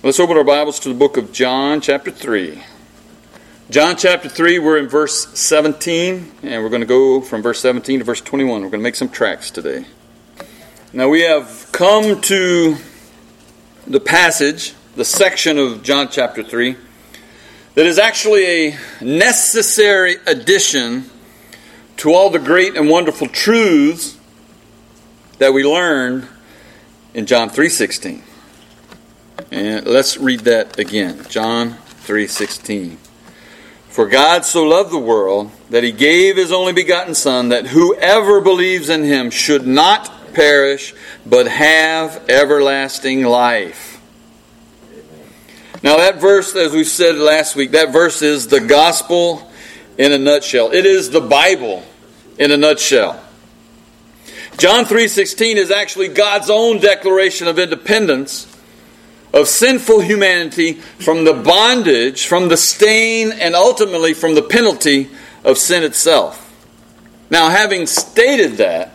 Let's open our Bibles to the book of John, chapter 3. John chapter 3, we're in verse 17, and we're going to go from verse 17 to verse 21. We're going to make some tracks today. Now we have come to the passage, the section of John chapter 3, that is actually a necessary addition to all the great and wonderful truths that we learned in John 3:16. And let's read that again. John 3:16. For God so loved the world that He gave His only begotten Son, that whoever believes in Him should not perish, but have everlasting life. Now that verse, as we said last week, that verse is the gospel in a nutshell. It is the Bible in a nutshell. John 3:16 is actually God's own declaration of independence of sinful humanity from the bondage, from the stain, and ultimately from the penalty of sin itself. Now, having stated that,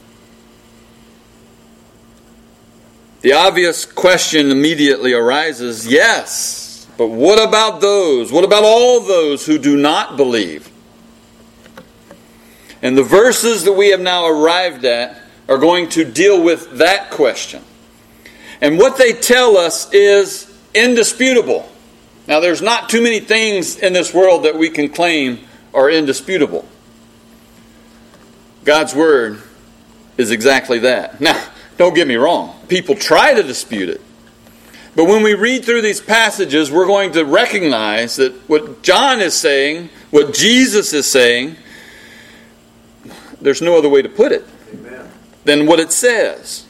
the obvious question immediately arises, yes, but what about those? What about all those who do not believe? And the verses that we have now arrived at are going to deal with that question. And what they tell us is indisputable. Now, there's not too many things in this world that we can claim are indisputable. God's Word is exactly that. Now, don't get me wrong. People try to dispute it. But when we read through these passages, we're going to recognize that what John is saying, what Jesus is saying, there's no other way to put it than what it says.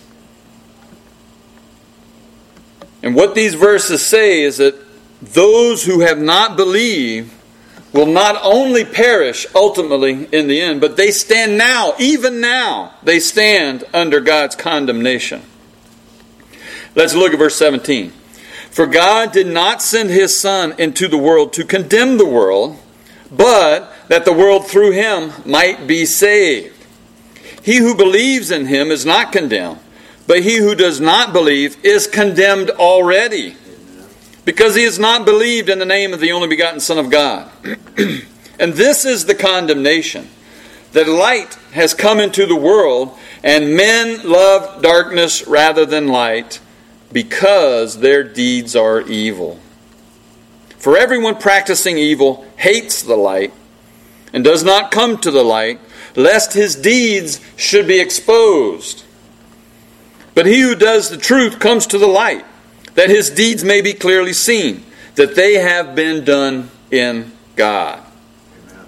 And what these verses say is that those who have not believed will not only perish ultimately in the end, but they stand now, even now, they stand under God's condemnation. Let's look at verse 17. For God did not send His Son into the world to condemn the world, but that the world through Him might be saved. He who believes in Him is not condemned, but he who does not believe is condemned already, because he has not believed in the name of the only begotten Son of God. And this is the condemnation, that light has come into the world, and men love darkness rather than light, because their deeds are evil. For everyone practicing evil hates the light, and does not come to the light, lest his deeds should be exposed. But he who does the truth comes to the light, that his deeds may be clearly seen, that they have been done in God. Amen.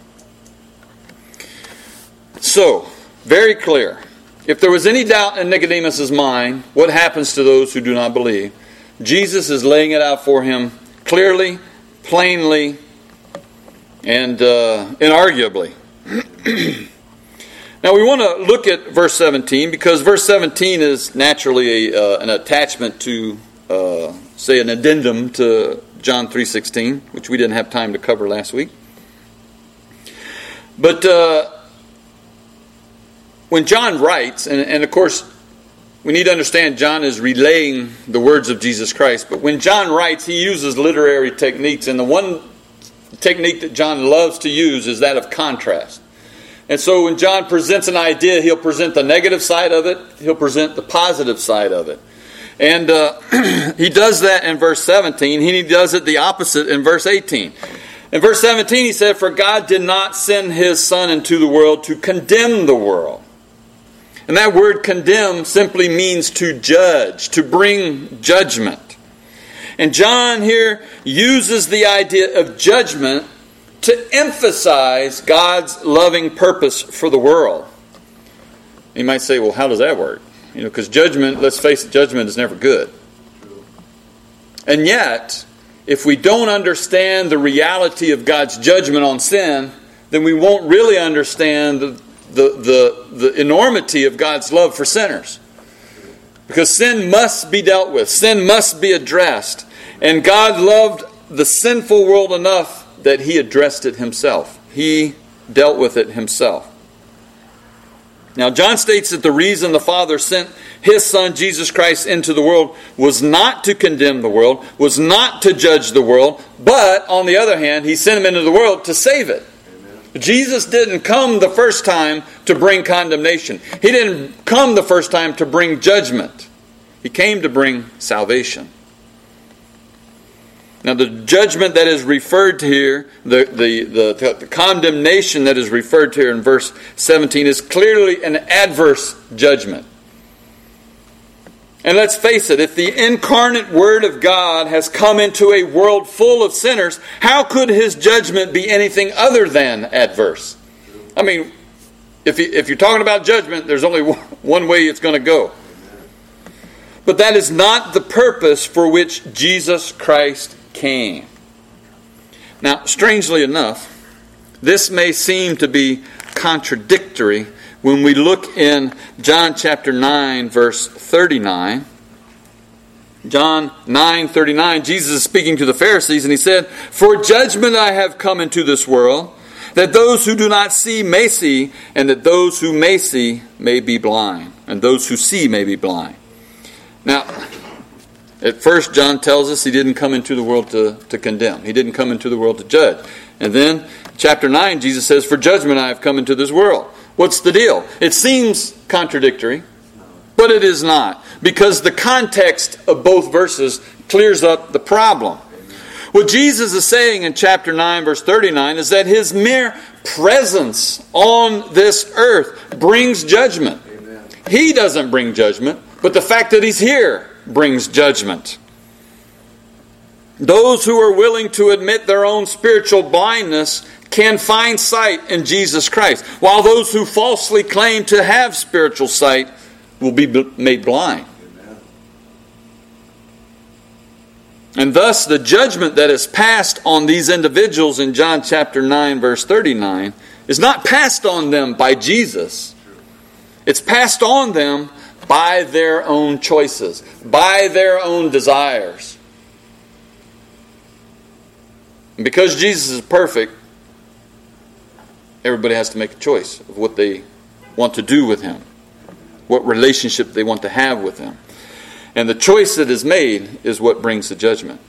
So, very clear. If there was any doubt in Nicodemus' mind, what happens to those who do not believe? Jesus is laying it out for him clearly, plainly, and inarguably. Now we want to look at verse 17, because verse 17 is naturally an attachment to, say, an addendum to John 3:16, which we didn't have time to cover last week. But when John writes, and of course we need to understand John is relaying the words of Jesus Christ, but when John writes, he uses literary techniques, and the one technique that John loves to use is that of contrast. And so when John presents an idea, he'll present the negative side of it, he'll present the positive side of it. And he does that in verse 17, he does it the opposite in verse 18. In verse 17 he said, for God did not send His Son into the world to condemn the world. And that word condemn simply means to judge, to bring judgment. And John here uses the idea of judgment to emphasize God's loving purpose for the world. You might say, well, how does that work? Because judgment, let's face it, judgment is never good. And yet, if we don't understand the reality of God's judgment on sin, then we won't really understand the enormity of God's love for sinners. Because sin must be dealt with. Sin must be addressed. And God loved the sinful world enough that He addressed it Himself. He dealt with it Himself. Now, John states that the reason the Father sent His Son, Jesus Christ, into the world was not to condemn the world, was not to judge the world, but, on the other hand, He sent Him into the world to save it. Amen. Jesus didn't come the first time to bring condemnation. He didn't come the first time to bring judgment. He came to bring salvation. Now, the judgment that is referred to here, the condemnation that is referred to here in verse 17 is clearly an adverse judgment. And let's face it, if the incarnate Word of God has come into a world full of sinners, how could His judgment be anything other than adverse? I mean, if you're talking about judgment, there's only one way it's going to go. But that is not the purpose for which Jesus Christ came. Now, strangely enough, this may seem to be contradictory when we look in John chapter 9, verse 39. John 9:39, Jesus is speaking to the Pharisees, and He said, "For judgment I have come into this world, that those who do not see may see, and that those who may see may be blind, and those who see may be blind." Now, at first, John tells us He didn't come into the world to condemn. He didn't come into the world to judge. And then, chapter 9, Jesus says, "For judgment I have come into this world." What's the deal? It seems contradictory, but it is not. Because the context of both verses clears up the problem. What Jesus is saying in chapter 9, verse 39, is that His mere presence on this earth brings judgment. Amen. He doesn't bring judgment, but the fact that He's here brings judgment. Those who are willing to admit their own spiritual blindness can find sight in Jesus Christ, while those who falsely claim to have spiritual sight will be made blind. Amen. And thus the judgment that is passed on these individuals in John chapter 9, verse 39, is not passed on them by Jesus. It's passed on them by their own choices, by their own desires. And because Jesus is perfect, everybody has to make a choice of what they want to do with Him, what relationship they want to have with Him. And the choice that is made is what brings the judgment.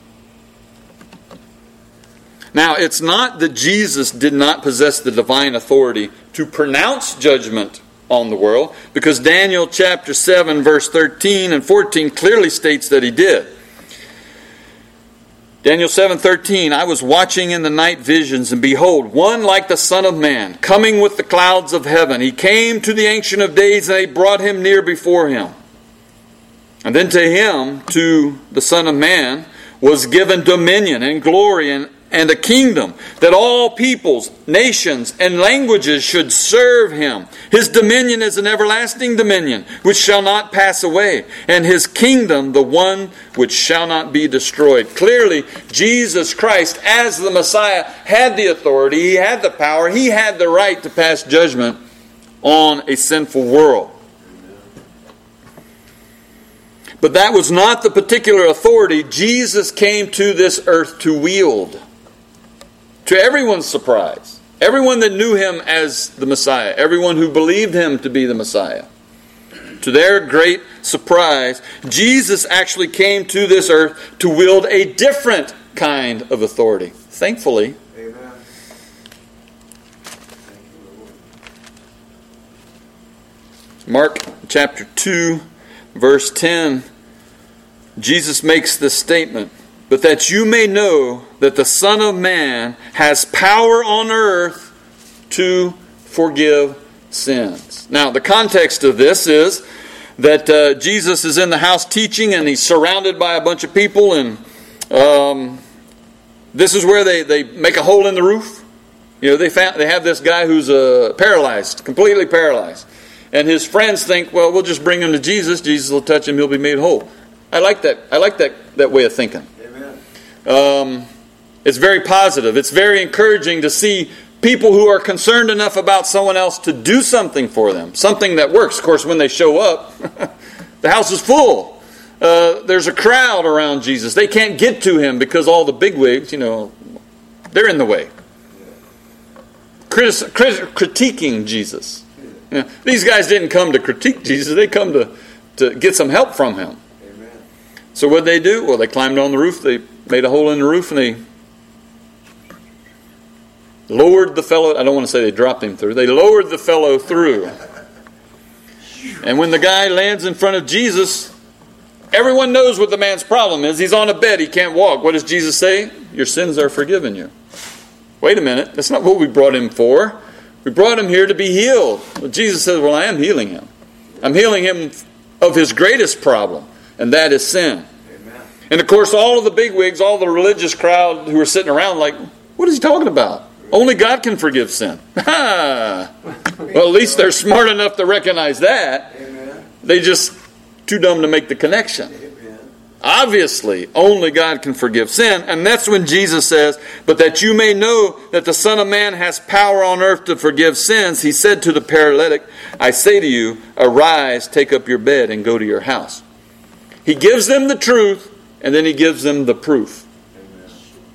Now, it's not that Jesus did not possess the divine authority to pronounce judgment on the world, because Daniel chapter 7, verse 13 and 14 clearly states that He did. Daniel 7:13, "I was watching in the night visions, and behold, one like the Son of Man, coming with the clouds of heaven. He came to the Ancient of Days, and they brought Him near before Him. And then to Him, to the Son of Man, was given dominion and glory and a kingdom, that all peoples, nations, and languages should serve Him. His dominion is an everlasting dominion, which shall not pass away, and His kingdom the one which shall not be destroyed." Clearly, Jesus Christ, as the Messiah, had the authority, He had the power, He had the right to pass judgment on a sinful world. But that was not the particular authority Jesus came to this earth to wield. To everyone's surprise, everyone that knew Him as the Messiah, everyone who believed Him to be the Messiah, to their great surprise, Jesus actually came to this earth to wield a different kind of authority. Thankfully. Amen. Mark chapter 2, verse 10, Jesus makes this statement, "But that you may know that the Son of Man has power on earth to forgive sins." Now, the context of this is that Jesus is in the house teaching, and He's surrounded by a bunch of people, and this is where they make a hole in the roof. You know, they have this guy who's paralyzed, completely paralyzed. And his friends think, well, we'll just bring him to Jesus. Jesus will touch him, he'll be made whole. I like that way of thinking. It's very positive. It's very encouraging to see people who are concerned enough about someone else to do something for them, something that works. Of course, when they show up, the house is full. There's a crowd around Jesus. They can't get to Him because all the bigwigs, they're in the way. Critiquing Jesus. These guys didn't come to critique Jesus. They come to get some help from him. Amen. So what did they do? Well, they climbed on the roof. They made a hole in the roof and they lowered the fellow. I don't want to say they dropped him through. They lowered the fellow through. And when the guy lands in front of Jesus, everyone knows what the man's problem is. He's on a bed. He can't walk. What does Jesus say? Your sins are forgiven you. Wait a minute. That's not what we brought him for. We brought him here to be healed. Well, Jesus says, well, I am healing him. I'm healing him of his greatest problem, and that is sin. Amen. And of course, all of the bigwigs, all the religious crowd who were sitting around like, what is he talking about? Only God can forgive sin. Well, at least they're smart enough to recognize that. Amen. They just too dumb to make the connection. Amen. Obviously, only God can forgive sin. And that's when Jesus says, but that you may know that the Son of Man has power on earth to forgive sins, he said to the paralytic, I say to you, arise, take up your bed, and go to your house. He gives them the truth, and then he gives them the proof. Amen.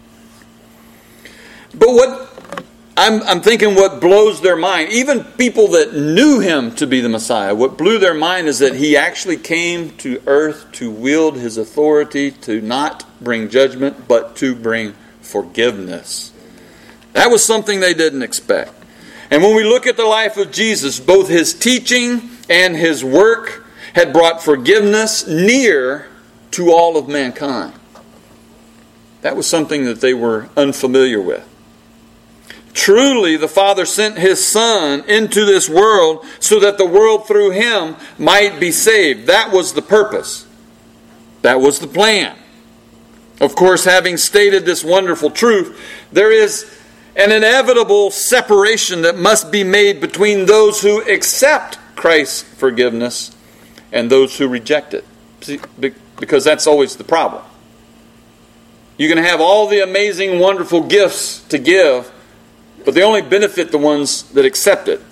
But what I'm thinking what blows their mind, even people that knew him to be the Messiah, what blew their mind is that he actually came to earth to wield his authority to not bring judgment, but to bring forgiveness. That was something they didn't expect. And when we look at the life of Jesus, both his teaching and his work had brought forgiveness near to all of mankind. That was something that they were unfamiliar with. Truly, the Father sent his Son into this world so that the world through him might be saved. That was the purpose. That was the plan. Of course, having stated this wonderful truth, there is an inevitable separation that must be made between those who accept Christ's forgiveness and those who reject it. See, because that's always the problem. You can have all the amazing, wonderful gifts to give, but they only benefit the ones that accept it.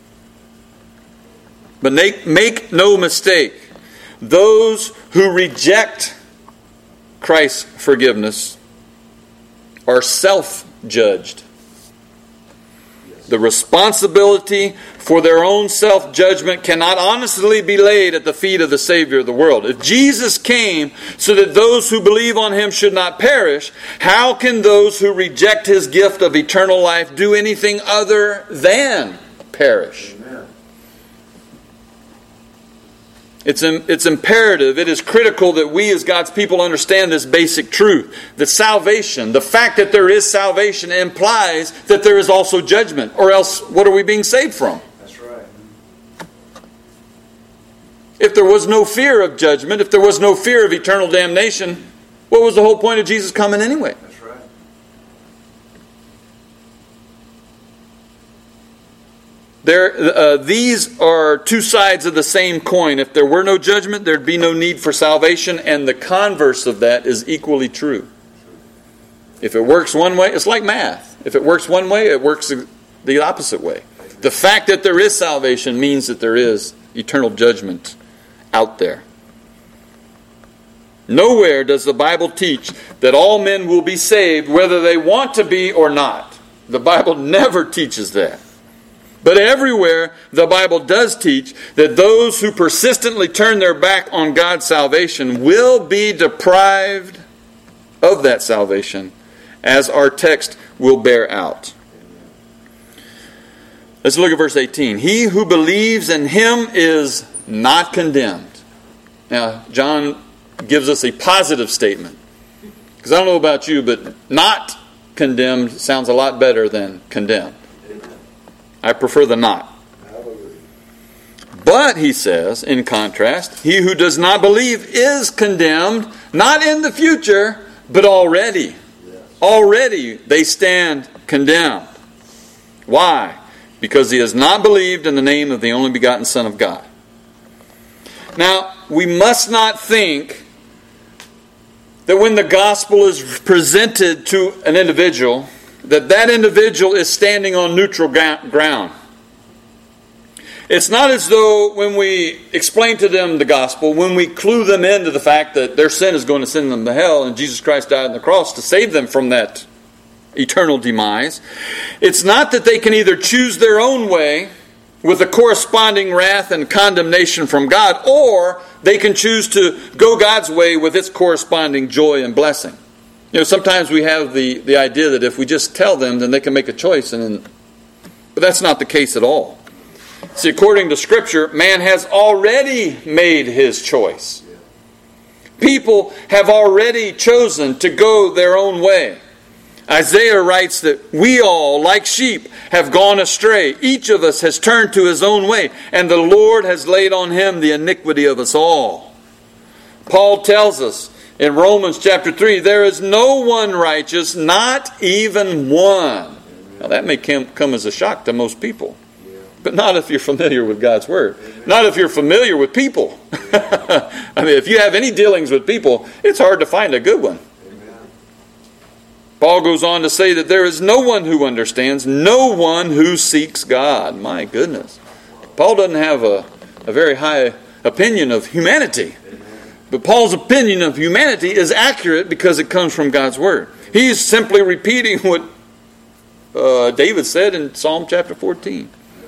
But make no mistake, those who reject Christ's forgiveness are self-judged. The responsibility for their own self-judgment cannot honestly be laid at the feet of the Savior of the world. If Jesus came so that those who believe on him should not perish, how can those who reject his gift of eternal life do anything other than perish? Amen. It's imperative, it is critical that we as God's people understand this basic truth. That salvation, the fact that there is salvation implies that there is also judgment. Or else, what are we being saved from? That's right. If there was no fear of judgment, if there was no fear of eternal damnation, what was the whole point of Jesus coming anyway? That's right. These are two sides of the same coin. If there were no judgment, there'd be no need for salvation, and the converse of that is equally true. If it works one way, it's like math. If it works one way, it works the opposite way. The fact that there is salvation means that there is eternal judgment out there. Nowhere does the Bible teach that all men will be saved whether they want to be or not. The Bible never teaches that. But everywhere, the Bible does teach that those who persistently turn their back on God's salvation will be deprived of that salvation, as our text will bear out. Let's look at verse 18. He who believes in him is not condemned. Now, John gives us a positive statement. Because I don't know about you, but not condemned sounds a lot better than condemned. I prefer the not. But, he says, in contrast, he who does not believe is condemned, not in the future, but already. Yes. Already they stand condemned. Why? Because he has not believed in the name of the only begotten Son of God. Now, we must not think that when the gospel is presented to an individual, that individual is standing on neutral ground. It's not as though when we explain to them the gospel, when we clue them into the fact that their sin is going to send them to hell and Jesus Christ died on the cross to save them from that eternal demise, it's not that they can either choose their own way with a corresponding wrath and condemnation from God, or they can choose to go God's way with its corresponding joy and blessing. Sometimes we have the idea that if we just tell them, then they can make a choice, but that's not the case at all. See, according to Scripture, man has already made his choice. People have already chosen to go their own way. Isaiah writes that we all, like sheep, have gone astray. Each of us has turned to his own way, and the Lord has laid on him the iniquity of us all. Paul tells us in Romans chapter 3, there is no one righteous, not even one. Now that may come as a shock to most people, but not if you're familiar with God's Word. Not if you're familiar with people. I mean, if you have any dealings with people, it's hard to find a good one. Paul goes on to say that there is no one who understands, no one who seeks God. My goodness. Paul doesn't have a very high opinion of humanity. But Paul's opinion of humanity is accurate because it comes from God's Word. He's simply repeating what David said in Psalm chapter 14.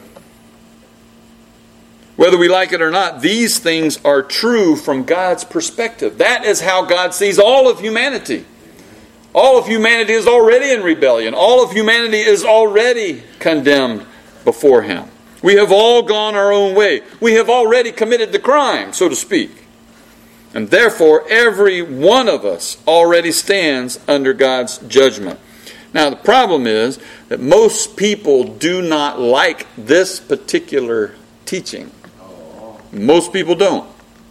Whether we like it or not, these things are true from God's perspective. That is how God sees all of humanity. All of humanity is already in rebellion. All of humanity is already condemned before Him. We have all gone our own way. We have already committed the crime, so to speak. And therefore, every one of us already stands under God's judgment. Now, the problem is that most people do not like this particular teaching. Most people don't.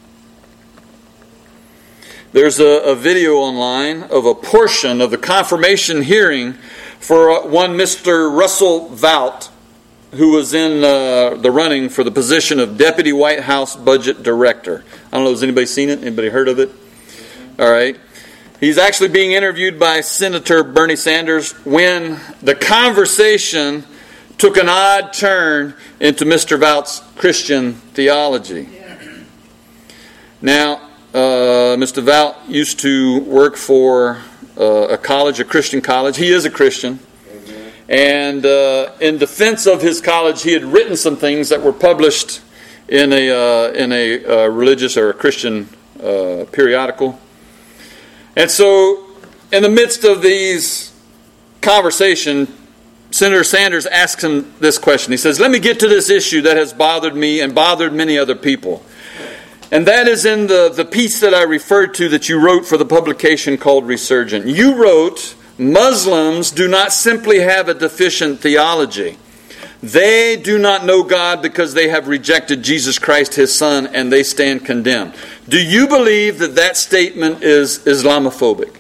There's a video online of a portion of the confirmation hearing for one Mr. Russell Vought, who was in the running for the position of Deputy White House Budget Director. I don't know, has anybody seen it? Anybody heard of it? All right. He's actually being interviewed by Senator Bernie Sanders when the conversation took an odd turn into Mr. Vought's Christian theology. Now, Mr. Vought used to work for a college, a Christian college. He is a Christian. And in defense of his college, he had written some things that were published in a religious or a Christian periodical. And so, in the midst of these conversation, Senator Sanders asks him this question. He says, "Let me get to this issue that has bothered me and bothered many other people. And that is in the piece that I referred to that you wrote for the publication called Resurgent. You wrote, Muslims do not simply have a deficient theology. They do not know God because they have rejected Jesus Christ, His Son, and they stand condemned. Do you believe that that statement is Islamophobic?"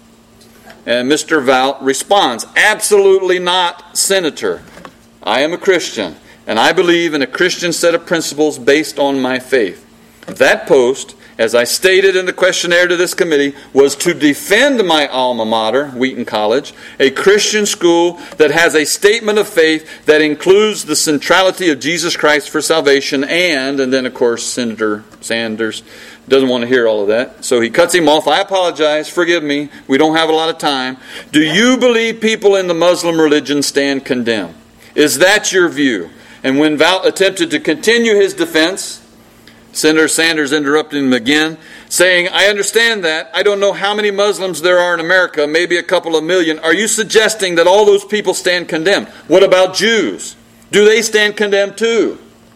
And Mr. Vought responds, "Absolutely not, Senator. I am a Christian, and I believe in a Christian set of principles based on my faith. That post, as I stated in the questionnaire to this committee, was to defend my alma mater, Wheaton College, a Christian school that has a statement of faith that includes the centrality of Jesus Christ for salvation and then, of course, Senator Sanders doesn't want to hear all of that. So he cuts him off. "I apologize. Forgive me. We don't have a lot of time. Do you believe people in the Muslim religion stand condemned? Is that your view?" And when Vought attempted to continue his defense, Senator Sanders interrupted him again, saying, "I understand that. I don't know how many Muslims there are in America, maybe a couple of million. Are you suggesting that all those people stand condemned? What about Jews? Do they stand condemned too?"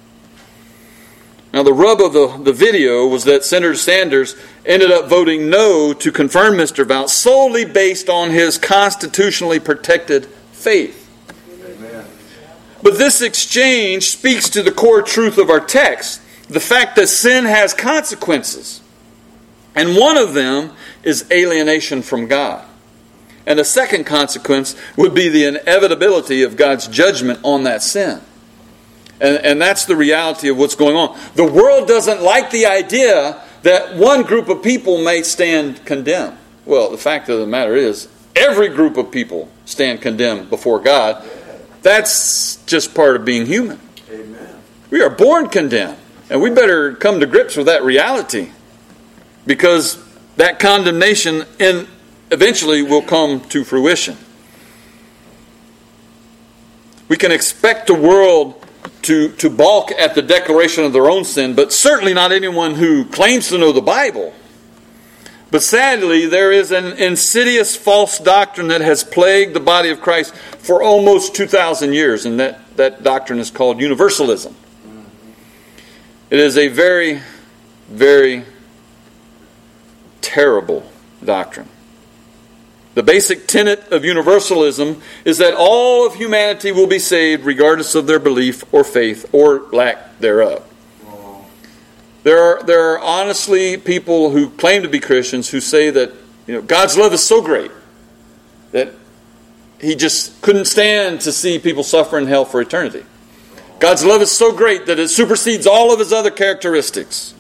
Now, the rub of the video was that Senator Sanders ended up voting no to confirm Mr. Vought solely based on his constitutionally protected faith. Amen. But this exchange speaks to the core truth of our text. The fact that sin has consequences. And one of them is alienation from God. And the second consequence would be the inevitability of God's judgment on that sin. And that's the reality of what's going on. The world doesn't like the idea that one group of people may stand condemned. Well, the fact of the matter is, every group of people stand condemned before God. That's just part of being human. Amen. We are born condemned. And we better come to grips with that reality, because that condemnation eventually will come to fruition. We can expect a world to balk at the declaration of their own sin, but certainly not anyone who claims to know the Bible. But sadly, there is an insidious false doctrine that has plagued the body of Christ for almost 2,000 years, and that doctrine is called universalism. It is a very, very terrible doctrine. The basic tenet of universalism is that all of humanity will be saved regardless of their belief or faith or lack thereof. There are honestly people who claim to be Christians who say that God's love is so great that He just couldn't stand to see people suffer in hell for eternity. God's love is so great that it supersedes all of His other characteristics.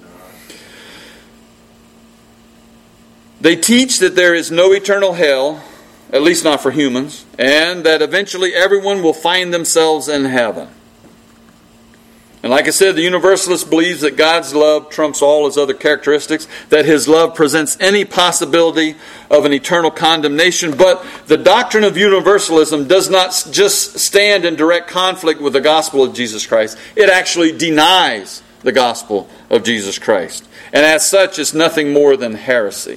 They teach that there is no eternal hell, at least not for humans, and that eventually everyone will find themselves in heaven. And like I said, the universalist believes that God's love trumps all His other characteristics, that His love presents any possibility of an eternal condemnation. But the doctrine of universalism does not just stand in direct conflict with the gospel of Jesus Christ. It actually denies the gospel of Jesus Christ. And as such, it's nothing more than heresy.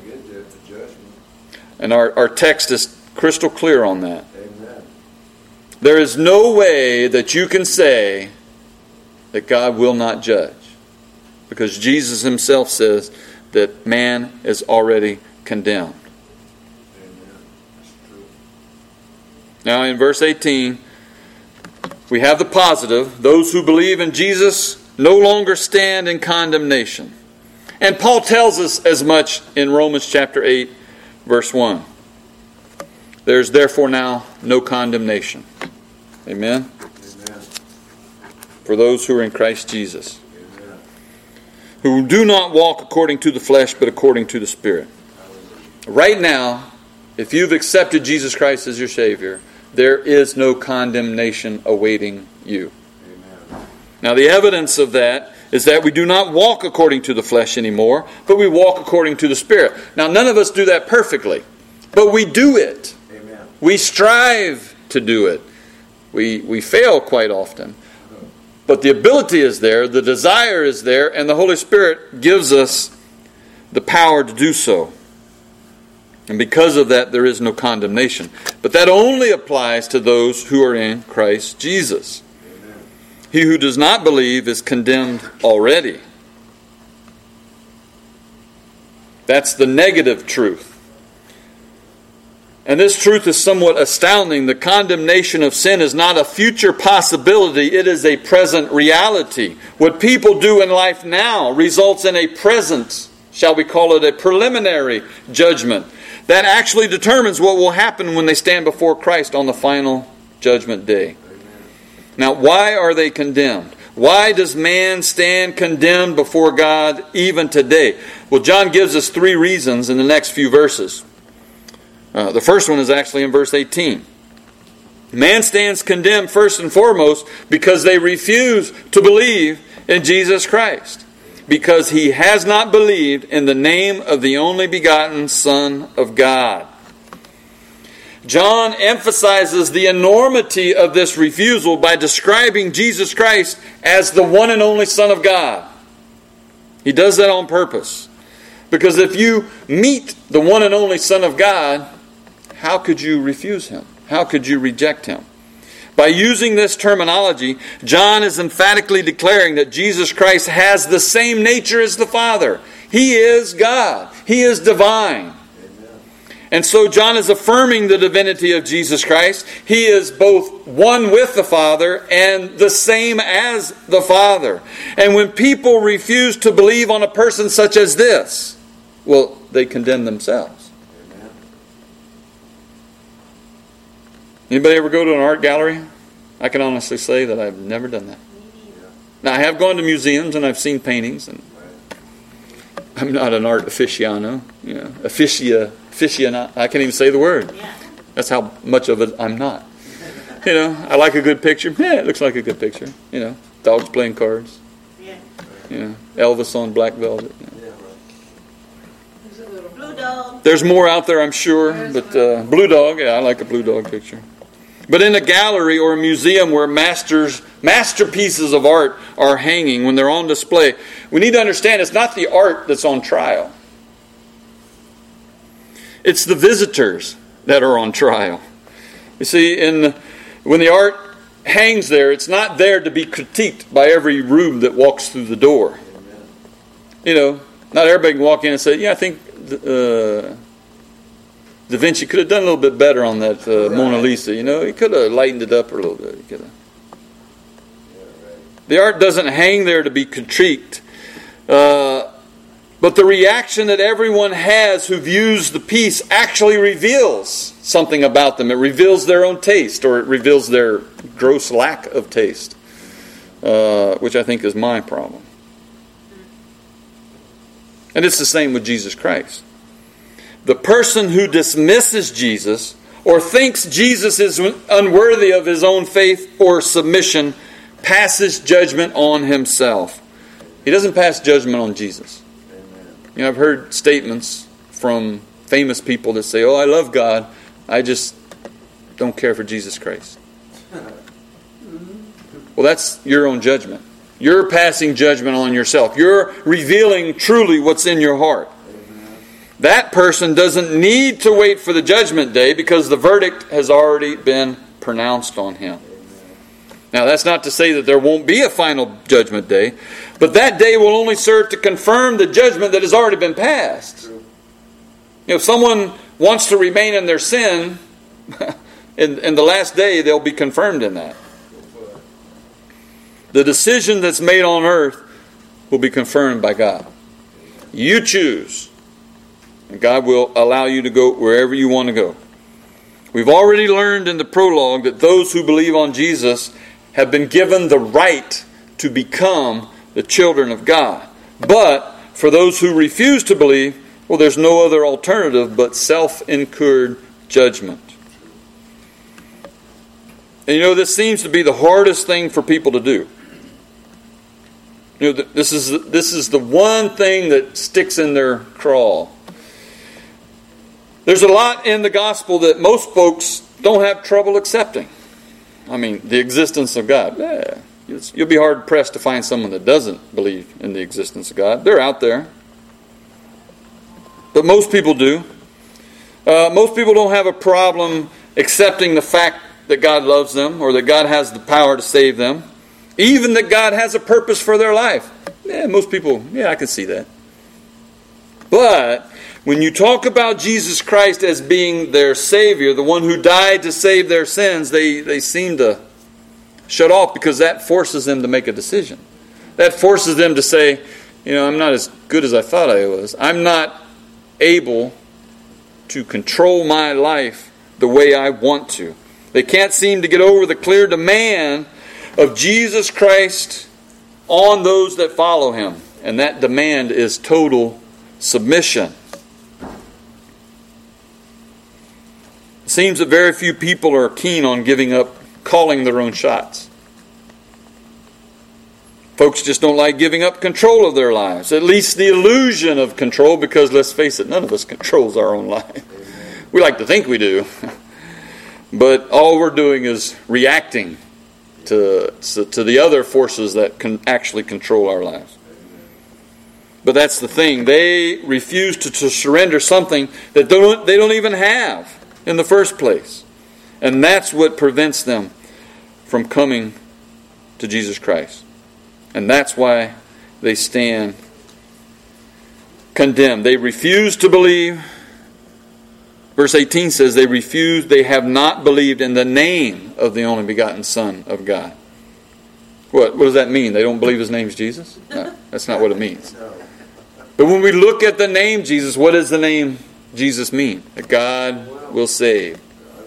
And our text is crystal clear on that. Amen. There is no way that you can say that God will not judge, because Jesus Himself says that man is already condemned. Amen. That's true. Now in verse 18, we have the positive. Those who believe in Jesus no longer stand in condemnation. And Paul tells us as much in Romans chapter 8, verse 1. There's therefore now no condemnation. Amen? Amen. For those who are in Christ Jesus. Amen. Who do not walk according to the flesh, but according to the Spirit. Right now, if you've accepted Jesus Christ as your Savior, there is no condemnation awaiting you. Amen. Now the evidence of that is that we do not walk according to the flesh anymore, but we walk according to the Spirit. Now none of us do that perfectly, but we do it. Amen. We strive to do it. We fail quite often. But the ability is there, the desire is there, and the Holy Spirit gives us the power to do so. And because of that, there is no condemnation. But that only applies to those who are in Christ Jesus. Amen. He who does not believe is condemned already. That's the negative truth. And this truth is somewhat astounding. The condemnation of sin is not a future possibility. It is a present reality. What people do in life now results in a present, shall we call it a preliminary judgment, that actually determines what will happen when they stand before Christ on the final judgment day. Now, why are they condemned? Why does man stand condemned before God even today? Well, John gives us 3 reasons in the next few verses. The first one is actually in verse 18. Man stands condemned first and foremost because they refuse to believe in Jesus Christ. Because he has not believed in the name of the only begotten Son of God. John emphasizes the enormity of this refusal by describing Jesus Christ as the one and only Son of God. He does that on purpose. Because if you meet the one and only Son of God, how could you refuse Him? How could you reject Him? By using this terminology, John is emphatically declaring that Jesus Christ has the same nature as the Father. He is God. He is divine. Amen. And so John is affirming the divinity of Jesus Christ. He is both one with the Father and the same as the Father. And when people refuse to believe on a person such as this, well, they condemn themselves. Anybody ever go to an art gallery? I can honestly say that I've never done that. Now, I have gone to museums and I've seen paintings, and I'm not an art aficionado. Aficionado. I can't even say the word. That's how much of it I'm not. I like a good picture. Yeah, it looks like a good picture. Dogs playing cards. Elvis on black velvet. Blue dog. There's more out there, I'm sure, but blue dog. Yeah, I like a blue dog picture. But in a gallery or a museum where masterpieces of art are hanging, when they're on display, we need to understand it's not the art that's on trial. It's the visitors that are on trial. You see, when the art hangs there, it's not there to be critiqued by every rube that walks through the door. You know, not everybody can walk in and say, yeah, I think Da Vinci could have done a little bit better on that Mona Lisa. You know, he could have lightened it up a little bit. He could have. The art doesn't hang there to be critiqued. But the reaction that everyone has who views the piece actually reveals something about them. It reveals their own taste, or it reveals their gross lack of taste, which I think is my problem. And it's the same with Jesus Christ. The person who dismisses Jesus or thinks Jesus is unworthy of his own faith or submission passes judgment on himself. He doesn't pass judgment on Jesus. You know, I've heard statements from famous people that say, oh, I love God, I just don't care for Jesus Christ. Well, that's your own judgment. You're passing judgment on yourself. You're revealing truly what's in your heart. That person doesn't need to wait for the judgment day because the verdict has already been pronounced on him. Now, that's not to say that there won't be a final judgment day, but that day will only serve to confirm the judgment that has already been passed. You know, if someone wants to remain in their sin, in the last day, they'll be confirmed in that. The decision that's made on earth will be confirmed by God. You choose. And God will allow you to go wherever you want to go. We've already learned in the prologue that those who believe on Jesus have been given the right to become the children of God. But for those who refuse to believe, well, there's no other alternative but self-incurred judgment. And you know, this seems to be the hardest thing for people to do. You know, this is the one thing that sticks in their craw. There's a lot in the gospel that most folks don't have trouble accepting. I mean, the existence of God. You'll be hard pressed to find someone that doesn't believe in the existence of God. They're out there. But most people do. Most people don't have a problem accepting the fact that God loves them or that God has the power to save them. Even that God has a purpose for their life. Most people, I can see that. But when you talk about Jesus Christ as being their Savior, the one who died to save their sins, they seem to shut off because that forces them to make a decision. That forces them to say, I'm not as good as I thought I was. I'm not able to control my life the way I want to. They can't seem to get over the clear demand of Jesus Christ on those that follow Him. And that demand is total submission. It seems that very few people are keen on giving up calling their own shots. Folks just don't like giving up control of their lives. At least the illusion of control, because let's face it, none of us controls our own life. We like to think we do. But all we're doing is reacting to the other forces that can actually control our lives. But that's the thing. They refuse to surrender something that they don't even have in the first place. And that's what prevents them from coming to Jesus Christ. And that's why they stand condemned. They refuse to believe. Verse 18 says they have not believed in the name of the only begotten Son of God. What does that mean? They don't believe His name's Jesus? No, that's not what it means. But when we look at the name Jesus, what does the name Jesus mean? That God will save.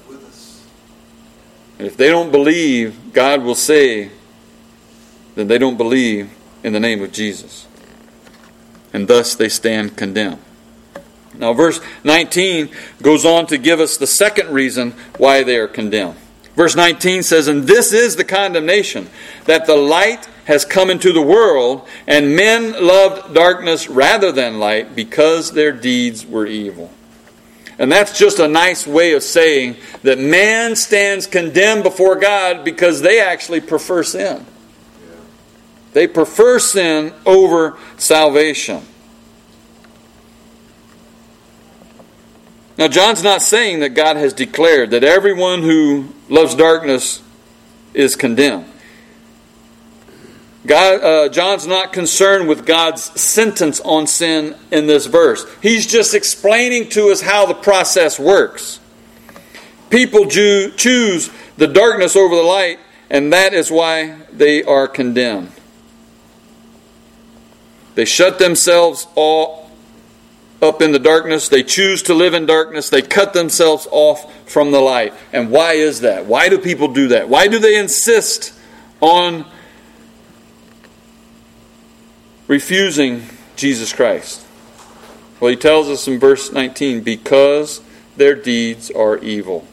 And if they don't believe God will save, then they don't believe in the name of Jesus. And thus they stand condemned. Now verse 19 goes on to give us the second reason why they are condemned. Verse 19 says, "And this is the condemnation, that the light has come into the world, and men loved darkness rather than light, because their deeds were evil." And that's just a nice way of saying that man stands condemned before God because they actually prefer sin. They prefer sin over salvation. Now, John's not saying that God has declared that everyone who loves darkness is condemned. John's not concerned with God's sentence on sin in this verse. He's just explaining to us how the process works. People choose the darkness over the light, and that is why they are condemned. They shut themselves all up in the darkness. They choose to live in darkness. They cut themselves off from the light. And why is that? Why do people do that? Why do they insist on refusing Jesus Christ? Well, he tells us in verse 19, because their deeds are evil.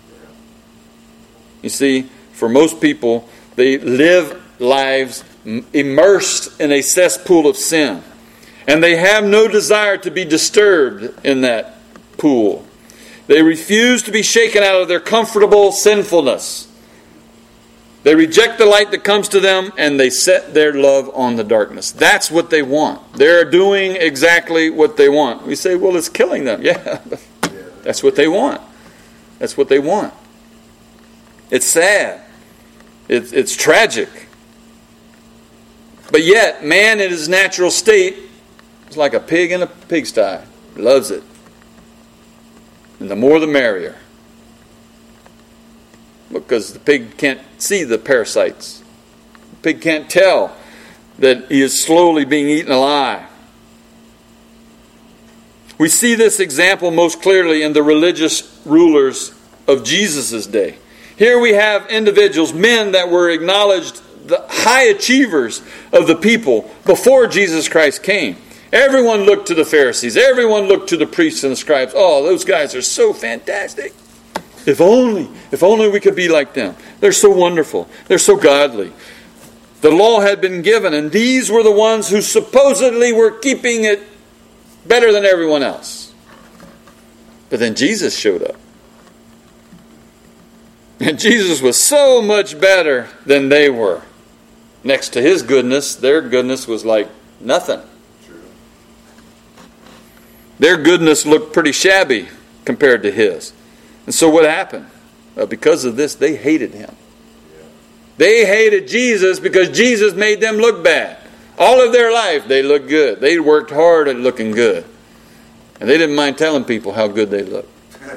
You see, for most people, they live lives immersed in a cesspool of sin. And they have no desire to be disturbed in that pool. They refuse to be shaken out of their comfortable sinfulness. They reject the light that comes to them, and they set their love on the darkness. That's what they want. They're doing exactly what they want. We say, well, it's killing them. Yeah, that's what they want. That's what they want. It's sad. It's tragic. But yet, man in his natural state is like a pig in a pigsty. He loves it. And the more the merrier. Because the pig can't see the parasites. The pig can't tell that he is slowly being eaten alive. We see this example most clearly in the religious rulers of Jesus' day. Here we have individuals, men that were acknowledged the high achievers of the people before Jesus Christ came. Everyone looked to the Pharisees. Everyone looked to the priests and the scribes. Oh, those guys are so fantastic. If only we could be like them. They're so wonderful. They're so godly. The law had been given, and these were the ones who supposedly were keeping it better than everyone else. But then Jesus showed up. And Jesus was so much better than they were. Next to his goodness, their goodness was like nothing. Their goodness looked pretty shabby compared to his. And so what happened? Because of this, they hated him. They hated Jesus because Jesus made them look bad. All of their life, they looked good. They worked hard at looking good. And they didn't mind telling people how good they looked.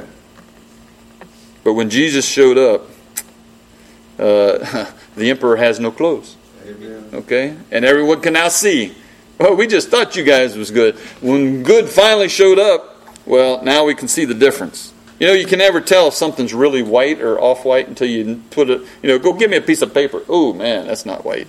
But when Jesus showed up, the emperor has no clothes. Amen. Okay? And everyone can now see. Well, we just thought you guys was good. When good finally showed up, well, now we can see the difference. You know, you can never tell if something's really white or off-white until you put it, go give me a piece of paper. Oh, man, that's not white.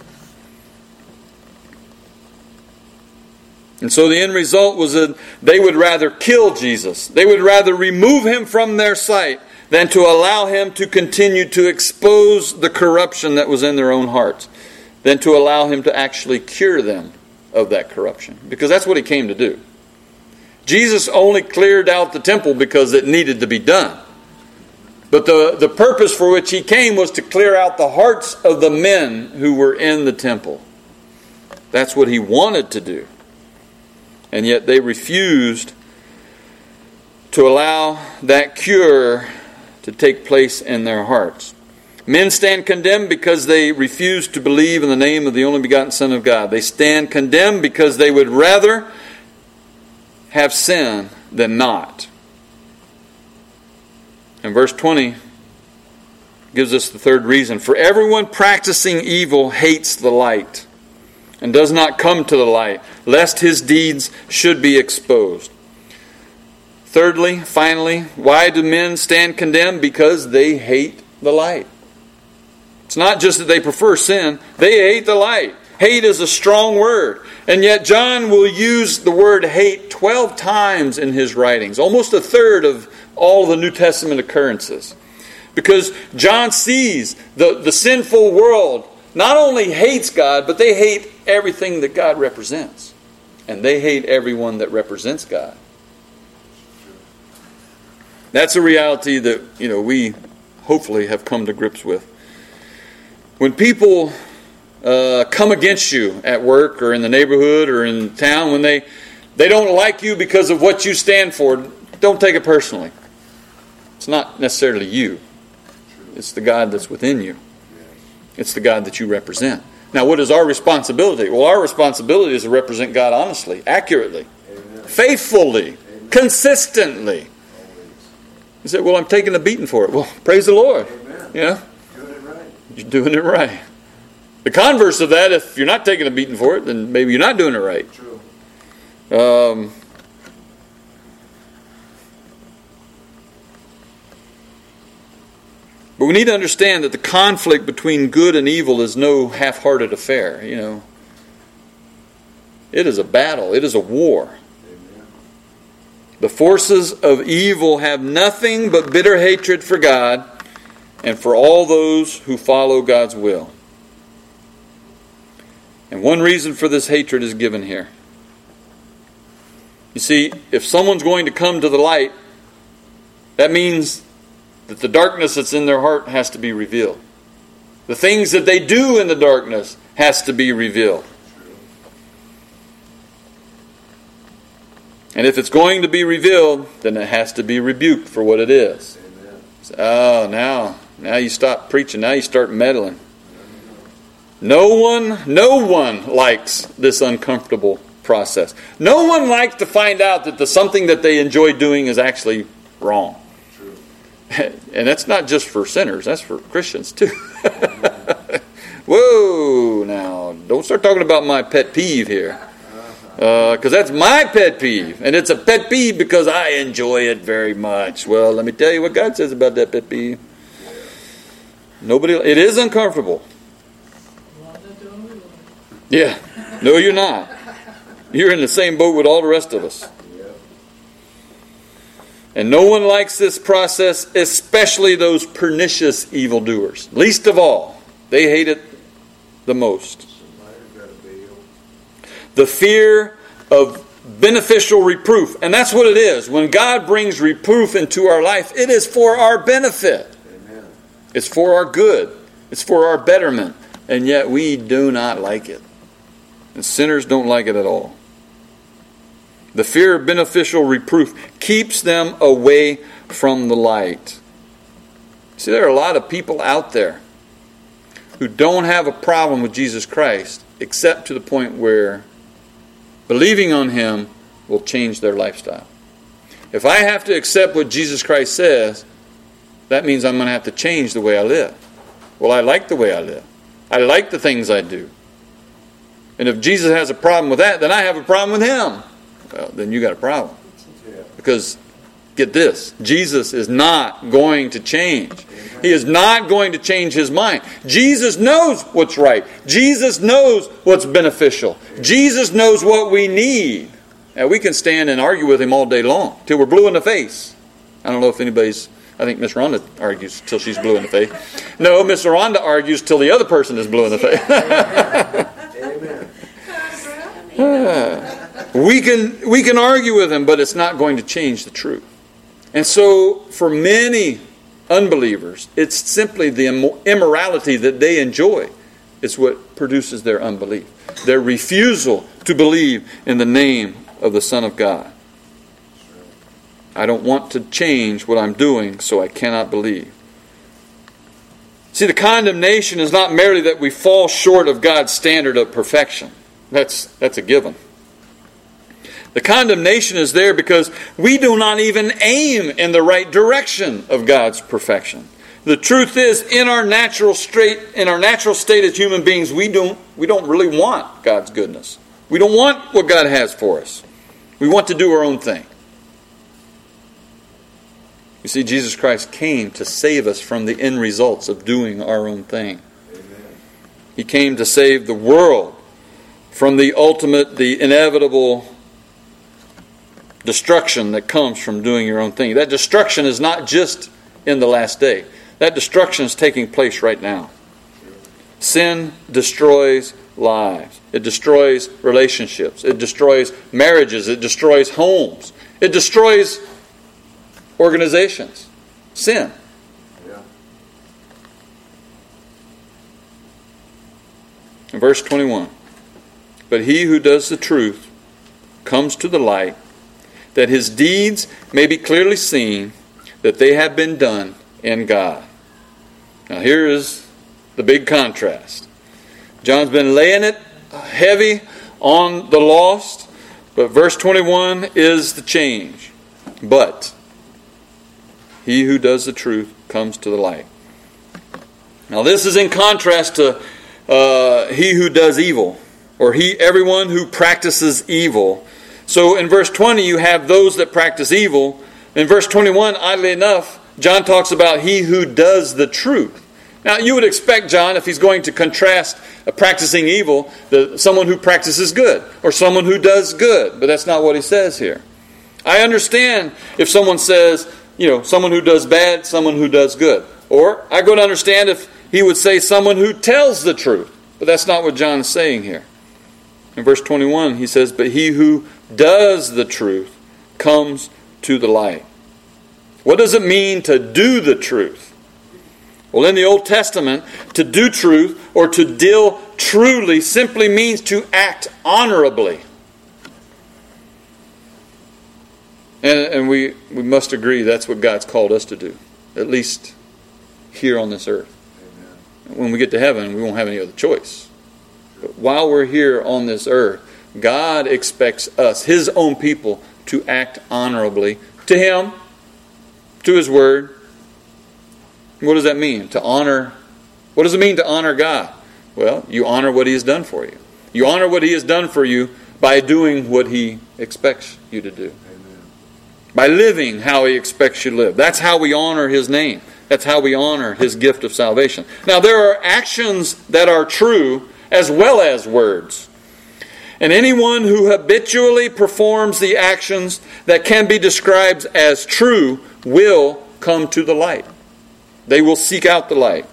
And so the end result was that they would rather kill Jesus. They would rather remove him from their sight than to allow him to continue to expose the corruption that was in their own hearts, than to allow him to actually cure them of that corruption. Because that's what he came to do. Jesus only cleared out the temple because it needed to be done. But the purpose for which he came was to clear out the hearts of the men who were in the temple. That's what he wanted to do. And yet they refused to allow that cure to take place in their hearts. Men stand condemned because they refuse to believe in the name of the only begotten Son of God. They stand condemned because they would rather have sin than not. And verse 20 gives us the third reason. For everyone practicing evil hates the light and does not come to the light, lest his deeds should be exposed. Thirdly, finally, why do men stand condemned? Because they hate the light. It's not just that they prefer sin, they hate the light. Hate is a strong word. And yet John will use the word hate 12 times in his writings. Almost a third of all the New Testament occurrences. Because John sees the sinful world not only hates God, but they hate everything that God represents. And they hate everyone that represents God. That's a reality that, we hopefully have come to grips with. When people come against you at work or in the neighborhood or in town, when they don't like you because of what you stand for, don't take it personally. It's not necessarily you. It's the God that's within you. It's the God that you represent. Now, what is our responsibility? Well, our responsibility is to represent God honestly, accurately, faithfully, consistently. You say, well, I'm taking a beating for it. Well, praise the Lord. Yeah, you're doing it right. The converse of that, if you're not taking a beating for it, then maybe you're not doing it right. True. But we need to understand that the conflict between good and evil is no half-hearted affair. It is a battle. It is a war. Amen. The forces of evil have nothing but bitter hatred for God and for all those who follow God's will. And one reason for this hatred is given here. You see, if someone's going to come to the light, that means that the darkness that's in their heart has to be revealed. The things that they do in the darkness has to be revealed. And if it's going to be revealed, then it has to be rebuked for what it is. Oh, now you stop preaching. Now you start meddling. No one likes this uncomfortable process. No one likes to find out that the something that they enjoy doing is actually wrong. And that's not just for sinners, that's for Christians too. Whoa, now, don't start talking about my pet peeve here. Because that's my pet peeve. And it's a pet peeve because I enjoy it very much. Well, let me tell you what God says about that pet peeve. It is uncomfortable. Yeah, no, you're not. You're in the same boat with all the rest of us. And no one likes this process, especially those pernicious evildoers. Least of all, they hate it the most. The fear of beneficial reproof. And that's what it is. When God brings reproof into our life, it is for our benefit. Amen. It's for our good. It's for our betterment. And yet we do not like it. And sinners don't like it at all. The fear of beneficial reproof keeps them away from the light. See, there are a lot of people out there who don't have a problem with Jesus Christ, except to the point where believing on Him will change their lifestyle. If I have to accept what Jesus Christ says, that means I'm going to have to change the way I live. Well, I like the way I live. I like the things I do. And if Jesus has a problem with that, then I have a problem with Him. Well, then you got a problem. Because, get this, Jesus is not going to change. He is not going to change His mind. Jesus knows what's right. Jesus knows what's beneficial. Jesus knows what we need. Now, we can stand and argue with Him all day long till we're blue in the face. I don't know if anybody's... I think Miss Rhonda argues till she's blue in the face. No, Miss Rhonda argues till the other person is blue in the face. We can argue with Him, but it's not going to change the truth. And so, for many unbelievers, it's simply the immorality that they enjoy. It's what produces their unbelief. Their refusal to believe in the name of the Son of God. I don't want to change what I'm doing, so I cannot believe. See, the condemnation is not merely that we fall short of God's standard of perfection. That's a given. The condemnation is there because we do not even aim in the right direction of God's perfection. The truth is, in our natural state as human beings, we don't really want God's goodness. We don't want what God has for us. We want to do our own thing. You see, Jesus Christ came to save us from the end results of doing our own thing. Amen. He came to save the world from the inevitable destruction that comes from doing your own thing. That destruction is not just in the last day. That destruction is taking place right now. Sin destroys lives. It destroys relationships. It destroys marriages. It destroys homes. It destroys organizations. Sin. Yeah. In verse 21, but he who does the truth comes to the light, that his deeds may be clearly seen, that they have been done in God. Now here is the big contrast. John's been laying it heavy on the lost, but verse 21 is the change. But he who does the truth comes to the light. Now this is in contrast to he who does evil, or everyone who practices evil. So in verse 20 you have those that practice evil. In verse 21, oddly enough, John talks about he who does the truth. Now you would expect John, if he's going to contrast practicing evil, someone who practices good, or someone who does good. But that's not what he says here. I understand if someone says, someone who does bad, someone who does good. Or I go to understand if he would say someone who tells the truth. But that's not what John is saying here. In verse 21, he says, but he who does the truth comes to the light. What does it mean to do the truth? Well, in the Old Testament, to do truth or to deal truly simply means to act honorably. And we must agree that's what God's called us to do, at least here on this earth. Amen. When we get to heaven, we won't have any other choice. But while we're here on this earth, God expects us, His own people, to act honorably to Him, to His Word. What does that mean? To honor. What does it mean to honor God? Well, you honor what He has done for you. You honor what He has done for you by doing what He expects you to do. Amen. By living how He expects you to live. That's how we honor His name. That's how we honor His gift of salvation. Now, there are actions that are true as well as words. And anyone who habitually performs the actions that can be described as true will come to the light. They will seek out the light.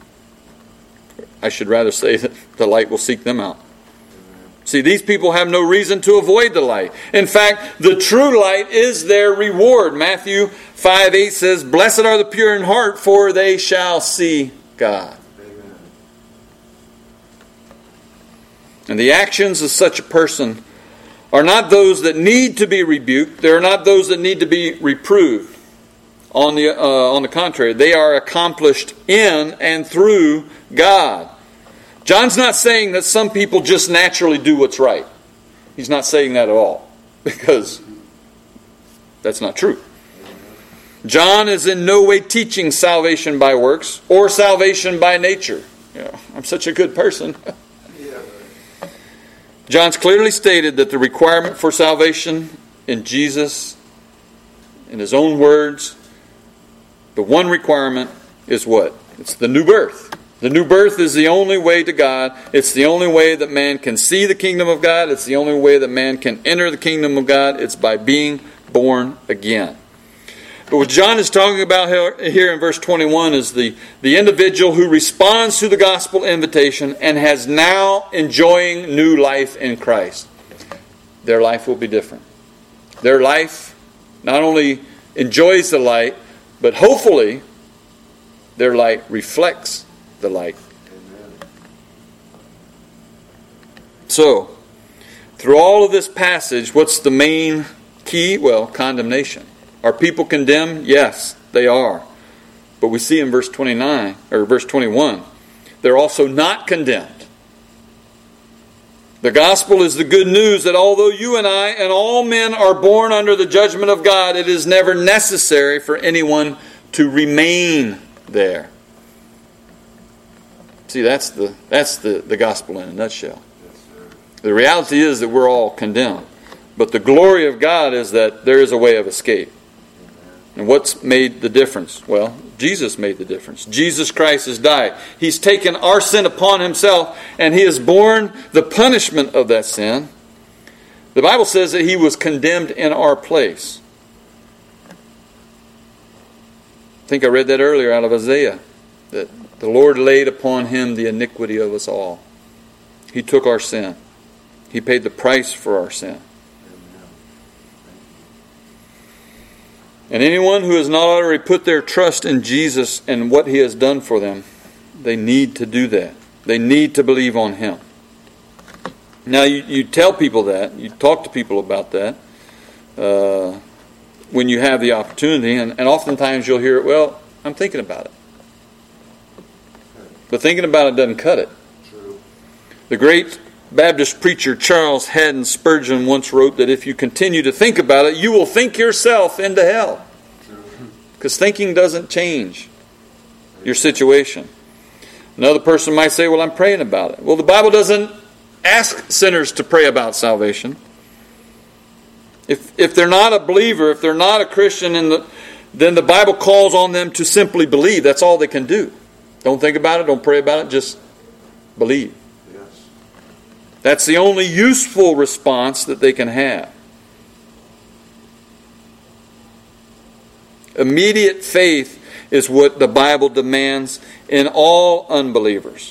I should rather say that the light will seek them out. See, these people have no reason to avoid the light. In fact, the true light is their reward. Matthew 5:8 says, "Blessed are the pure in heart, for they shall see God." Amen. And the actions of such a person are not those that need to be rebuked. They are not those that need to be reproved. On the contrary, they are accomplished in and through God. John's not saying that some people just naturally do what's right. He's not saying that at all, because that's not true. John is in no way teaching salvation by works or salvation by nature. I'm such a good person. John's clearly stated that the requirement for salvation in Jesus, in His own words, the one requirement is what? It's the new birth. The new birth is the only way to God. It's the only way that man can see the kingdom of God. It's the only way that man can enter the kingdom of God. It's by being born again. But what John is talking about here in verse 21 is the individual who responds to the gospel invitation and has now enjoying new life in Christ. Their life will be different. Their life not only enjoys the light, but hopefully their light reflects the light. Amen. So, through all of this passage, what's the main key? Well, condemnation. Are people condemned? Yes, they are. But we see in verse 29 or verse 21, they're also not condemned. The gospel is the good news that although you and I and all men are born under the judgment of God, it is never necessary for anyone to remain there. See, that's the gospel in a nutshell. The reality is that we're all condemned. But the glory of God is that there is a way of escape. And what's made the difference? Well, Jesus made the difference. Jesus Christ has died. He's taken our sin upon Himself, and He has borne the punishment of that sin. The Bible says that He was condemned in our place. I think I read that earlier out of Isaiah, that the Lord laid upon Him the iniquity of us all. He took our sin. He paid the price for our sin. And anyone who has not already put their trust in Jesus and what He has done for them, they need to do that. They need to believe on Him. Now, you tell people that. You talk to people about that when you have the opportunity. And oftentimes you'll hear, well, I'm thinking about it. But thinking about it doesn't cut it. True. The great Baptist preacher Charles Haddon Spurgeon once wrote that if you continue to think about it, you will think yourself into hell. Because thinking doesn't change your situation. Another person might say, well, I'm praying about it. Well, the Bible doesn't ask sinners to pray about salvation. If they're not a believer, if they're not a Christian, then the Bible calls on them to simply believe. That's all they can do. Don't think about it, don't pray about it, just believe. Yes. That's the only useful response that they can have. Immediate faith is what the Bible demands in all unbelievers.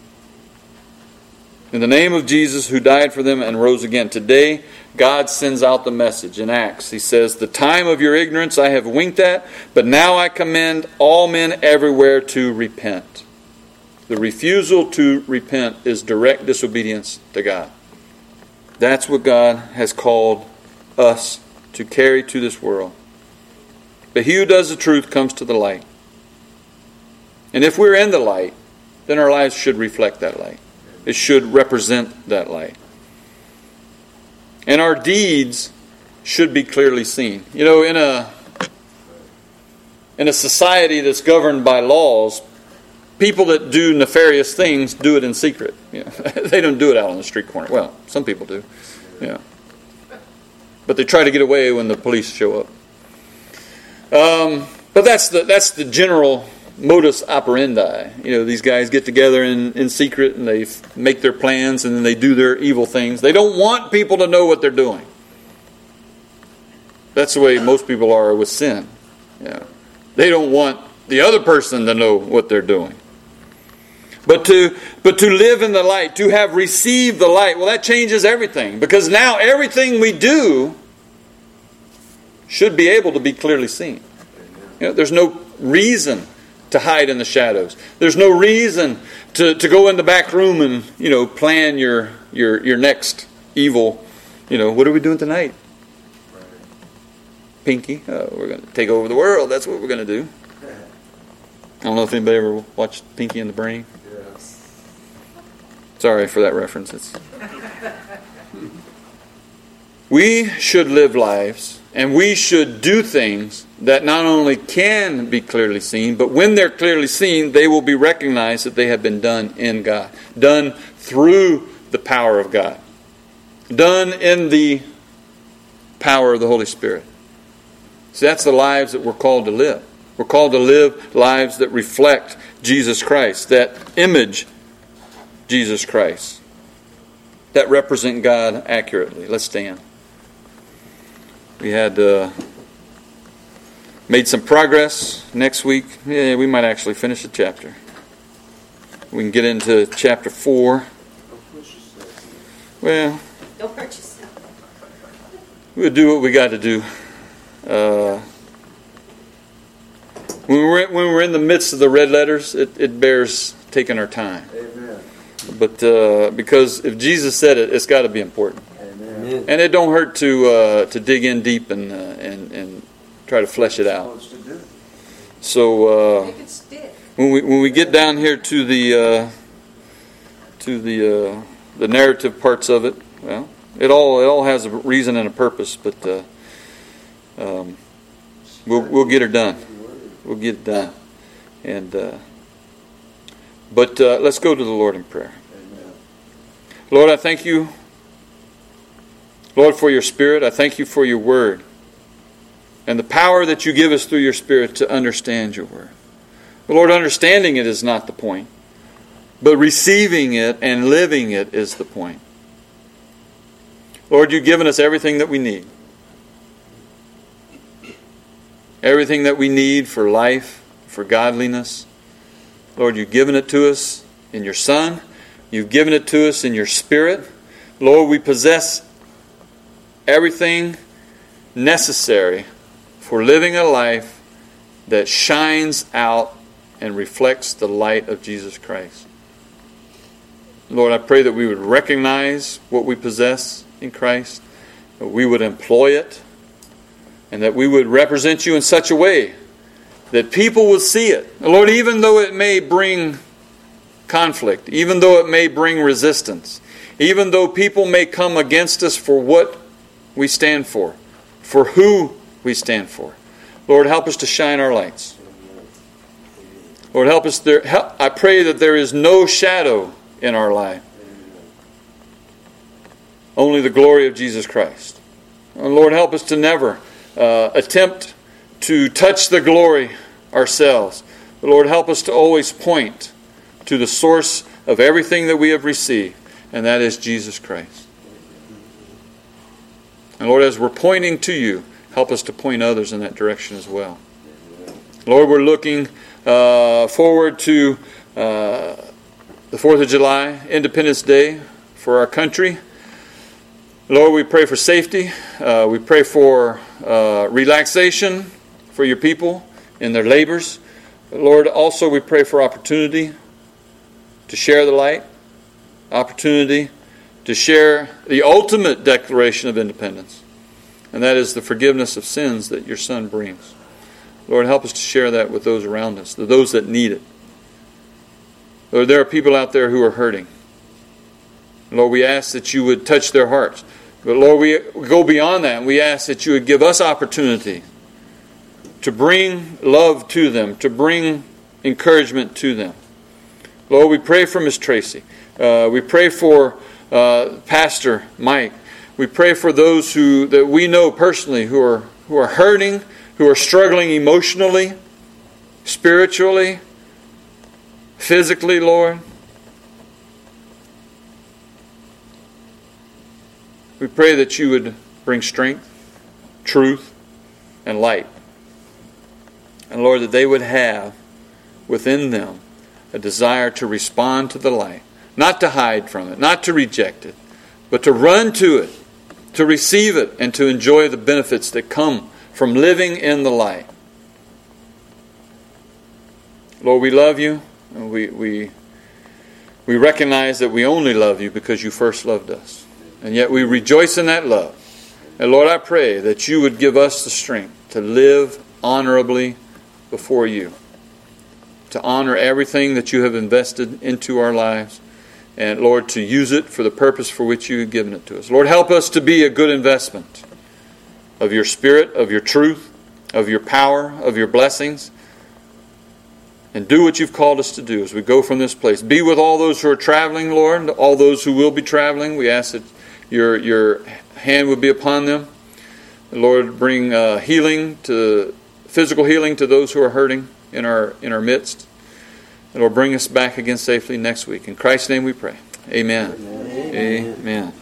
In the name of Jesus, who died for them and rose again. Today, God sends out the message in Acts. He says, the time of your ignorance I have winked at, but now I commend all men everywhere to repent. The refusal to repent is direct disobedience to God. That's what God has called us to carry to this world. But he who does the truth comes to the light. And if we're in the light, then our lives should reflect that light. It should represent that light. And our deeds should be clearly seen. You know, in a society that's governed by laws, people that do nefarious things do it in secret. You know, they don't do it out on the street corner. Well, some people do. Yeah. But they try to get away when the police show up. But that's the general modus operandi. You know, these guys get together in secret and they make their plans and then they do their evil things. They don't want people to know what they're doing. That's the way most people are with sin. Yeah. They don't want the other person to know what they're doing. But to live in the light, to have received the light, well, that changes everything. Because now everything we do should be able to be clearly seen. You know, there's no reason to hide in the shadows. There's no reason to go in the back room and, you know, plan your next evil. You know, what are we doing tonight? Pinky. Oh, we're going to take over the world. That's what we're going to do. I don't know if anybody ever watched Pinky and the Brain. Yes. Sorry for that reference. We should live lives and we should do things that not only can be clearly seen, but when they're clearly seen, they will be recognized that they have been done in God. Done through the power of God. Done in the power of the Holy Spirit. So that's the lives that we're called to live. We're called to live lives that reflect Jesus Christ, that image Jesus Christ, that represent God accurately. Let's stand. We had made some progress next week. Yeah, we might actually finish the chapter. We can get into chapter 4. Well, don't hurt yourself. We'll do what we got to do. When we're in the midst of the red letters, it bears taking our time. Amen. But because if Jesus said it, it's got to be important. Amen. And it don't hurt to dig in deep and try to flesh it out. So when we get down here to the narrative parts of it, well, it all has a reason and a purpose, but we'll get her done. We'll get it done. And but let's go to the Lord in prayer. Amen. Lord, I thank you, Lord, for your Spirit. I thank you for your Word and the power that you give us through your Spirit to understand your Word. But Lord, understanding it is not the point, but receiving it and living it is the point. Lord, you've given us everything that we need. Everything that we need for life, for godliness. Lord, you've given it to us in your Son. You've given it to us in your Spirit. Lord, we possess everything necessary for living a life that shines out and reflects the light of Jesus Christ. Lord, I pray that we would recognize what we possess in Christ, that we would employ it, and that we would represent you in such a way that people will see it. Lord, even though it may bring conflict, even though it may bring resistance, even though people may come against us for what we stand for who we stand for, Lord, help us to shine our lights. Lord, help us. I pray that there is no shadow in our life. Only the glory of Jesus Christ. And Lord, help us to never attempt to touch the glory ourselves. But Lord, help us to always point to the source of everything that we have received, and that is Jesus Christ. And Lord, as we're pointing to you, help us to point others in that direction as well. Lord, we're looking forward to the 4th of July, Independence Day for our country. Lord, we pray for safety. We pray for relaxation for your people in their labors. Lord, also we pray for opportunity to share the light, opportunity to share the ultimate declaration of independence, and that is the forgiveness of sins that your Son brings. Lord, help us to share that with those around us, those that need it. Lord, there are people out there who are hurting. Lord, we ask that you would touch their hearts. But Lord, we go beyond that, and we ask that you would give us opportunity to bring love to them, to bring encouragement to them. Lord, we pray for Miss Tracy. We pray for Pastor Mike. We pray for those that we know personally who are hurting, who are struggling emotionally, spiritually, physically, Lord. We pray that you would bring strength, truth, and light. And Lord, that they would have within them a desire to respond to the light, not to hide from it, not to reject it, but to run to it, to receive it, and to enjoy the benefits that come from living in the light. Lord, we love you, and we recognize that we only love you because you first loved us. And yet we rejoice in that love. And Lord, I pray that you would give us the strength to live honorably before you, to honor everything that you have invested into our lives, and Lord, to use it for the purpose for which you have given it to us. Lord, help us to be a good investment of your Spirit, of your truth, of your power, of your blessings, and do what you've called us to do as we go from this place. Be with all those who are traveling, Lord, all those who will be traveling. We ask that your hand would be upon them. Lord, bring physical healing to those who are hurting in our midst. And Lord, bring us back again safely next week. In Christ's name we pray. Amen. Amen. Amen.